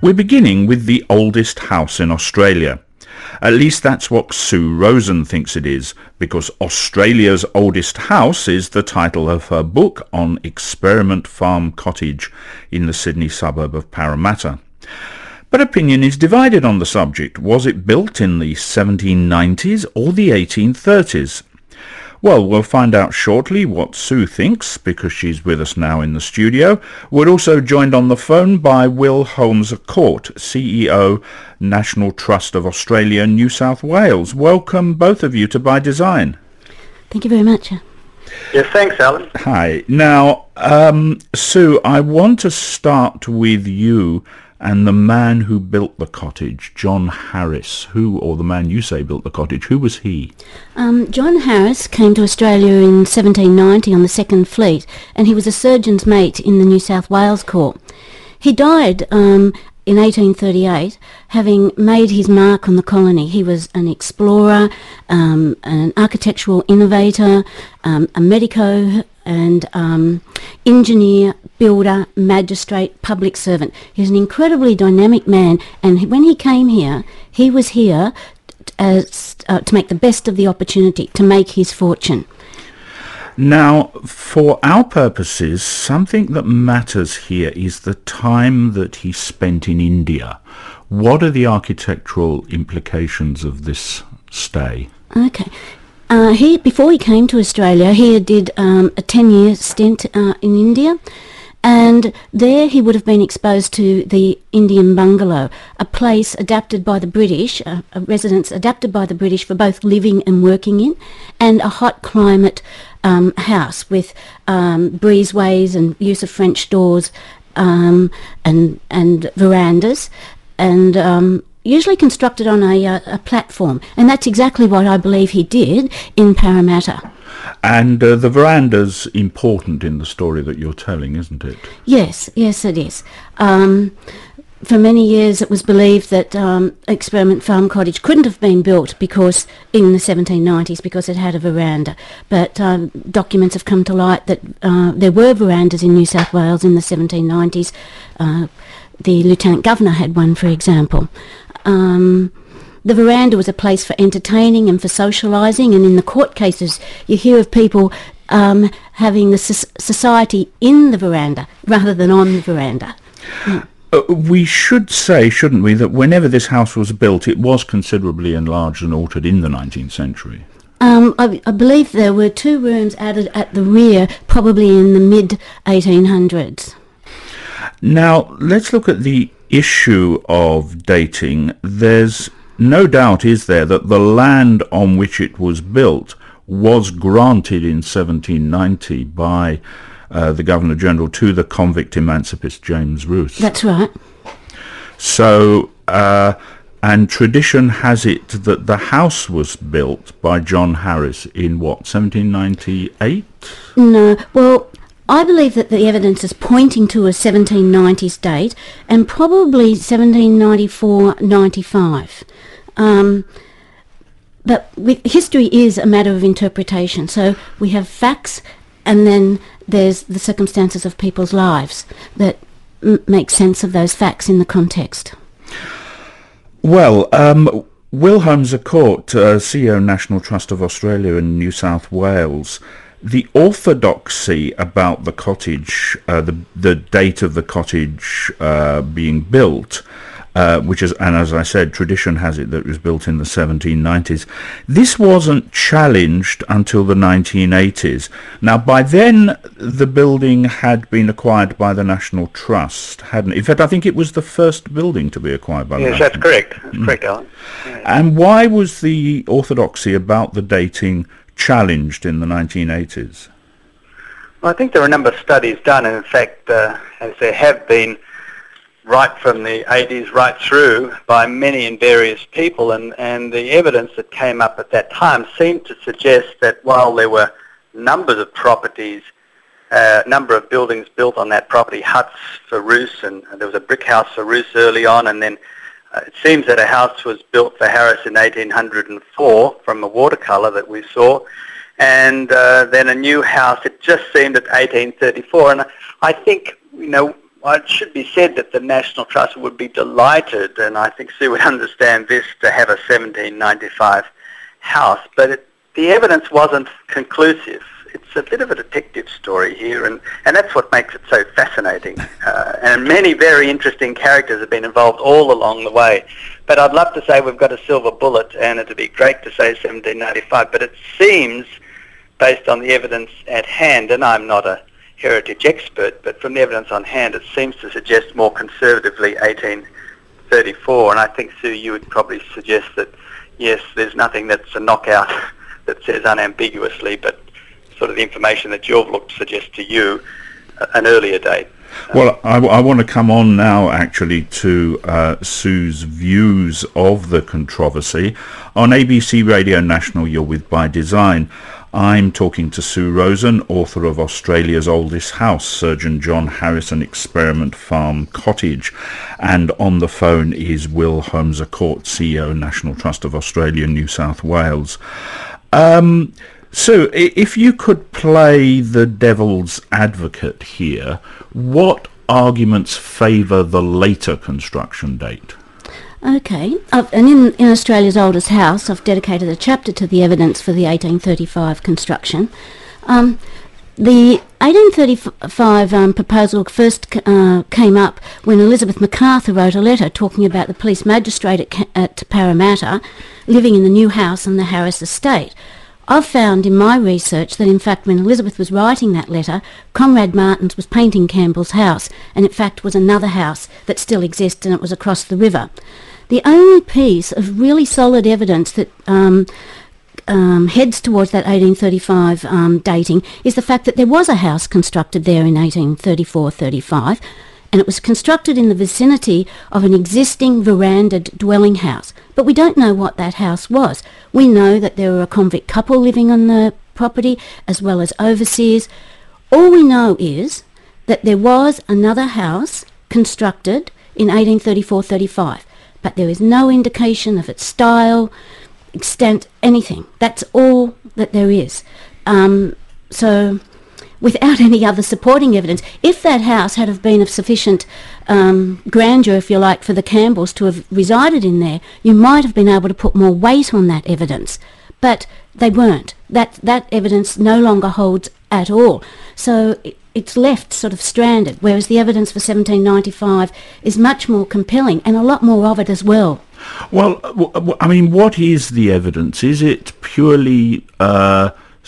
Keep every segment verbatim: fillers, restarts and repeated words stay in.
We're beginning with the oldest house in Australia. At least that's what Sue Rosen thinks it is, because Australia's Oldest House is the title of her book on Experiment Farm Cottage in the Sydney suburb of Parramatta. But opinion is divided on the subject. Was it built in the seventeen nineties or the eighteen thirties? Well, we'll find out shortly what Sue thinks, because she's with us now in the studio. We're also joined on the phone by Will Holmes à Court, C E O, National Trust of Australia, New South Wales. Welcome, both of you, to By Design. Thank you very much. Yes, thanks, Alan. Hi. Now, um, Sue, I want to start with you and the man who built the cottage, John Harris. Who, or the man you say built the cottage, who was he? Um, John Harris came to Australia in seventeen ninety on the Second Fleet, and he was a surgeon's mate in the New South Wales Corps. He died um, in eighteen thirty-eight, having made his mark on the colony. He was an explorer, um, an architectural innovator, um, a medico and um, engineer, builder, magistrate, public servant. He was an incredibly dynamic man, and when he came here, he was here as, uh, to make the best of the opportunity, to make his fortune. Now, for our purposes, something that matters here is the time that he spent in India. What are the architectural implications of this stay? Okay. Uh, he, before he came to Australia, he did um, a ten-year stint uh, in India, and there he would have been exposed to the Indian bungalow, a place adapted by the British, uh, a residence adapted by the British for both living and working in, and a hot climate um, house with um, breezeways and use of French doors um, and and verandas, and um, usually constructed on a, uh, a platform, and that's exactly what I believe he did in Parramatta. And uh, the veranda's important in the story that you're telling, isn't it? Yes, yes it is. Um, for many years it was believed that um, Experiment Farm Cottage couldn't have been built because in the seventeen nineties because it had a veranda, but um, documents have come to light that uh, there were verandas in New South Wales in the seventeen nineties. Uh, the Lieutenant Governor had one, for example. Um, the veranda was a place for entertaining and for socialising, and in the court cases you hear of people um, having the so- society in the veranda rather than on the veranda. Mm. Uh, we should say, shouldn't we, that whenever this house was built, it was considerably enlarged and altered in the nineteenth century. Um, I, I believe there were two rooms added at the rear, probably in the mid eighteen hundreds. Now, let's look at the issue of dating. There's no doubt, is there, that the land on which it was built was granted in seventeen ninety by uh, the Governor-General to the convict emancipist James Roos. That's right. So, uh, and tradition has it that the house was built by John Harris in, what, seventeen ninety-eight? No, well, I believe that the evidence is pointing to a seventeen nineties date and probably seventeen ninety-four ninety-five. Um, but with, history is a matter of interpretation. So we have facts, and then there's the circumstances of people's lives that m- make sense of those facts in the context. Well, um, Will Holmes à Court, uh, C E O National Trust of Australia in New South Wales, the orthodoxy about the cottage, uh, the the date of the cottage uh, being built, uh, which is, and as I said, tradition has it that it was built in the seventeen nineties. This wasn't challenged until the nineteen eighties. Now, by then, the building had been acquired by the National Trust, hadn't it? In fact, I think it was the first building to be acquired by the Yes, National that's correct. That's mm. correct, Alan. Yeah. And why was the orthodoxy about the dating challenged in the nineteen eighties? Well, I think there are a number of studies done, and in fact, uh, as there have been right from the eighties right through by many and various people, and, and the evidence that came up at that time seemed to suggest that while there were numbers of properties, a uh, number of buildings built on that property, huts for Roos, and, and there was a brick house for Roos early on, and then Uh, it seems that a house was built for Harris in eighteen oh four from a watercolour that we saw, and uh, then a new house, it just seemed at eighteen thirty-four. And I think, you know, well, it should be said that the National Trust would be delighted, and I think Sue would understand this, to have a seventeen ninety-five house, but it, the evidence wasn't conclusive. It's a bit of a detective story here, and, and that's what makes it so fascinating. Uh, and many very interesting characters have been involved all along the way. But I'd love to say we've got a silver bullet, and it'd be great to say seventeen ninety-five, but it seems, based on the evidence at hand, and I'm not a heritage expert, but from the evidence on hand, it seems to suggest more conservatively eighteen thirty-four, and I think, Sue, you would probably suggest that, yes, there's nothing that's a knockout that says unambiguously, but sort of the information that you've looked suggests to you an earlier date. Well, I, I want to come on now, actually, to uh, Sue's views of the controversy. On A B C Radio National, you're with By Design. I'm talking to Sue Rosen, author of Australia's Oldest House, Surgeon John Harrison Experiment Farm Cottage. And on the phone is Will Holmes-a-Court, C E O, National Trust of Australia, New South Wales. Um... So, if you could play the devil's advocate here, what arguments favour the later construction date? Okay, uh, and in, in Australia's Oldest House, I've dedicated a chapter to the evidence for the eighteen thirty-five construction. Um, the eighteen thirty-five um, proposal first uh, came up when Elizabeth MacArthur wrote a letter talking about the police magistrate at, at Parramatta living in the new house on the Harris estate. I've found in my research that, in fact, when Elizabeth was writing that letter, Conrad Martins was painting Campbell's house, and in fact was another house that still exists, and it was across the river. The only piece of really solid evidence that um, um, heads towards that eighteen thirty-five um, dating is the fact that there was a house constructed there in eighteen thirty-four thirty-five, and it was constructed in the vicinity of an existing verandahed dwelling house. But we don't know what that house was. We know that there were a convict couple living on the property, as well as overseers. All we know is that there was another house constructed in eighteen thirty-four thirty-five, but there is no indication of its style, extent, anything. That's all that there is. Um, so... without any other supporting evidence. If that house had have been of sufficient um, grandeur, if you like, for the Campbells to have resided in there, you might have been able to put more weight on that evidence. But they weren't. That that evidence no longer holds at all. So it, it's left sort of stranded, whereas the evidence for seventeen ninety-five is much more compelling, and a lot more of it as well. Well, I mean, what is the evidence? Is it purely... Uh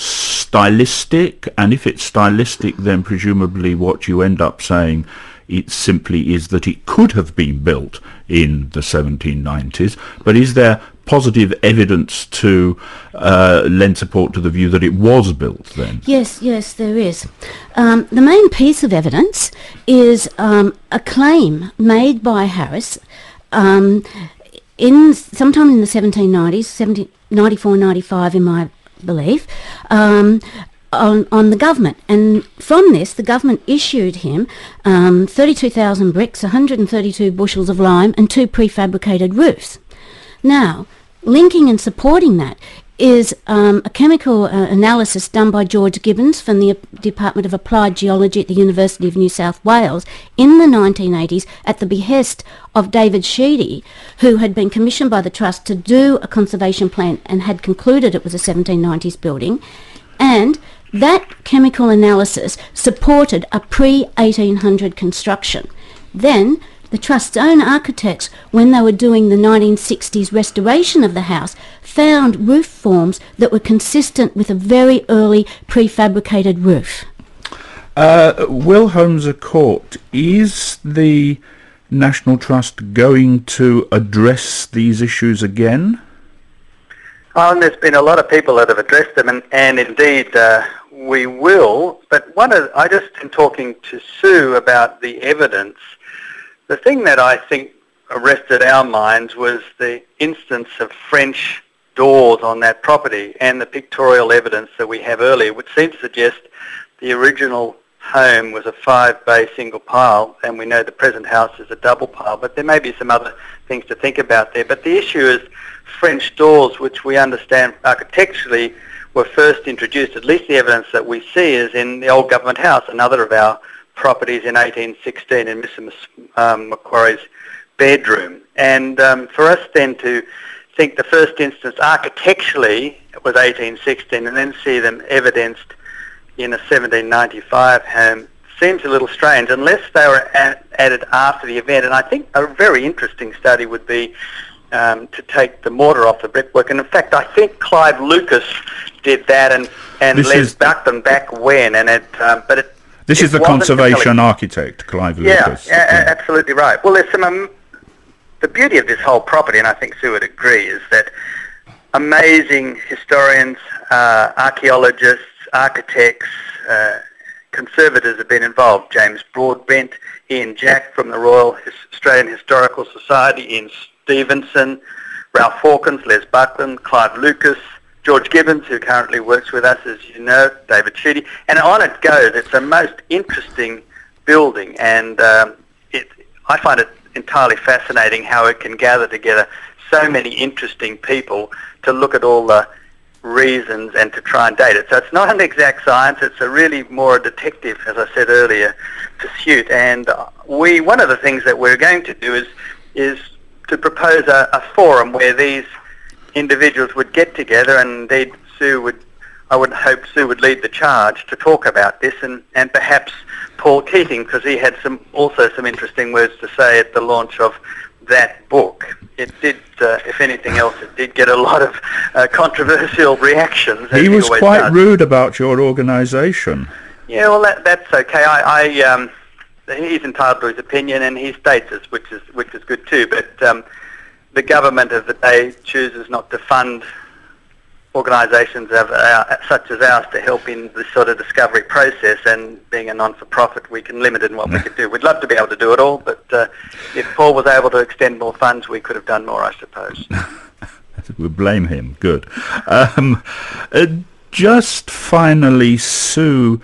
stylistic? And if it's stylistic, then presumably what you end up saying, it simply is that it could have been built in the seventeen nineties, but is there positive evidence to uh, lend support to the view that it was built then? Yes, yes, there is. Um, the main piece of evidence is um, a claim made by Harris um, in sometime in the seventeen nineties, seventeen ninety-four ninety-five in my belief, um, on, on the government. And from this, the government issued him um, thirty-two thousand bricks, one hundred thirty-two bushels of lime, and two prefabricated roofs. Now, linking and supporting that is um, a chemical uh, analysis done by George Gibbons from the Department of Applied Geology at the University of New South Wales in the nineteen eighties at the behest of David Sheedy, who had been commissioned by the Trust to do a conservation plan and had concluded it was a seventeen nineties building. And that chemical analysis supported a pre eighteen hundred construction. Then the Trust's own architects, when they were doing the nineteen sixties restoration of the house, found roof forms that were consistent with a very early prefabricated roof. Uh, Will Holmes-a-Court, is the National Trust going to address these issues again? Oh, and there's been a lot of people that have addressed them, and, and indeed uh, we will. But one of, I just, in talking to Sue about the evidence, the thing that I think arrested our minds was the instance of French doors on that property and the pictorial evidence that we have earlier, which seems to suggest the original home was a five-bay single pile, and we know the present house is a double pile, but there may be some other things to think about there. But the issue is French doors, which we understand architecturally were first introduced, at least the evidence that we see is in the old government house, another of our properties in eighteen sixteen in Mister Um, Macquarie's bedroom. And um, for us then to think the first instance architecturally was eighteen sixteen and then see them evidenced in a seventeen ninety-five home seems a little strange unless they were at, added after the event. And I think a very interesting study would be um, to take the mortar off the brickwork. And in fact, I think Clive Lucas did that and, and This Les is- Buckland back when. And it, um, but it, This it is the wasn't conservation compelling. architect, Clive Yeah, Lucas. yeah, a- absolutely right. Well, there's some... Um, the beauty of this whole property, and I think Sue would agree, is that amazing historians, uh, archaeologists, architects, uh, conservators have been involved. James Broadbent, Ian Jack from the Royal His- Australian Historical Society, Ian Stevenson, Ralph Hawkins, Les Buckland, Clive Lucas, George Gibbons, who currently works with us, as you know, David Sheedy, and on it goes. It's a most interesting building, and um, it, I find it entirely fascinating how it can gather together so many interesting people to look at all the reasons and to try and date it. So it's not an exact science, it's a really more a detective, as I said earlier, pursuit. And we, one of the things that we're going to do is is to propose a, a forum where these individuals would get together, and indeed Sue would, I would hope Sue would lead the charge to talk about this, and, and perhaps Paul Keating, because he had some also some interesting words to say at the launch of that book. It did, uh, if anything else, it did get a lot of uh, controversial reactions. as He was always quite does. rude about your organisation. Yeah, well, that, that's okay. I, I um, he's entitled to his opinion, and he states it, which is which is good too. But um, the government of the day chooses not to fund organisations of, uh, such as ours to help in this sort of discovery process, and being a non-for-profit, we can limit in what we could do. We'd love to be able to do it all, but uh, if Paul was able to extend more funds, we could have done more, I suppose. We blame him. Good. Um, uh, just finally, Sue,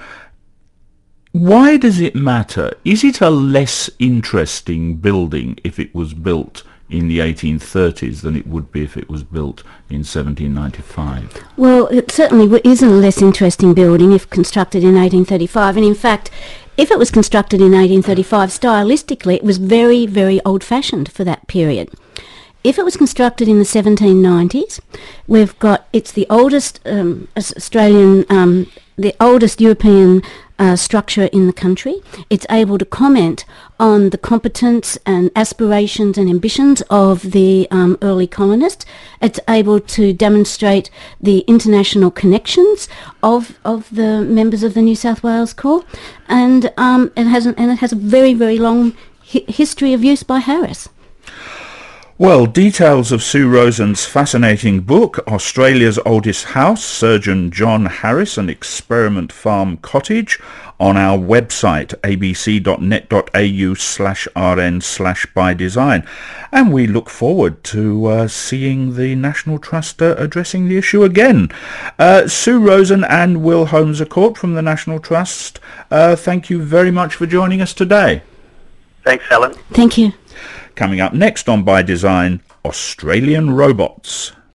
why does it matter? Is it a less interesting building if it was built in the eighteen thirties than it would be if it was built in seventeen ninety-five? Well, it certainly w- is a less interesting building if constructed in eighteen thirty-five. And in fact, if it was constructed in eighteen thirty-five, stylistically, it was very, very old-fashioned for that period. If it was constructed in the seventeen nineties, we've got, it's the oldest um, Australian, um, the oldest European uh, structure in the country. It's able to comment on the competence and aspirations and ambitions of the um, early colonists. It's able to demonstrate the international connections of of the members of the New South Wales Corps, and um, it has an, and it has a very, very long hi- history of use by Harris. Well, details of Sue Rosen's fascinating book, Australia's Oldest House, Surgeon John Harris and Experiment Farm Cottage, on our website, abc.net.au slash rn slash by design. And we look forward to uh, seeing the National Trust uh, addressing the issue again. Uh, Sue Rosen and Will Holmes-a-Court from the National Trust, uh, thank you very much for joining us today. Thanks, Alan. Thank you. Coming up next on By Design, Australian robots.